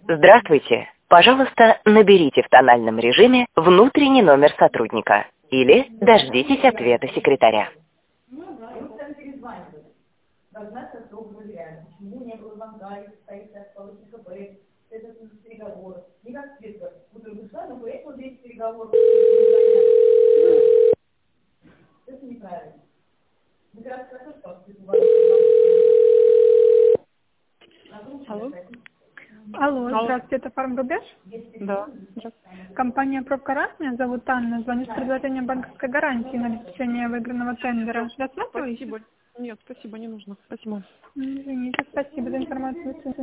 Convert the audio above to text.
Здравствуйте. Пожалуйста, наберите в тональном режиме внутренний номер сотрудника или дождитесь ответа секретаря. Алло? Алло, Алло. здравствуйте, это фармрубеж? Да. Здравствуйте. Компания «Пробкарас», меня зовут Анна, звоню с предложением банковской гарантии на обеспечение выигранного тендера. Рассматриваете? Спасибо. Нет, спасибо, не нужно. Спасибо. Извините, спасибо за информацию.